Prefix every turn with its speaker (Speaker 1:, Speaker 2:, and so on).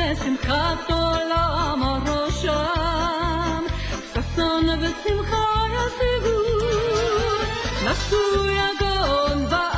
Speaker 1: שמחת עולם ראשם, ששון ושמחה ישיגו, נשאו יגון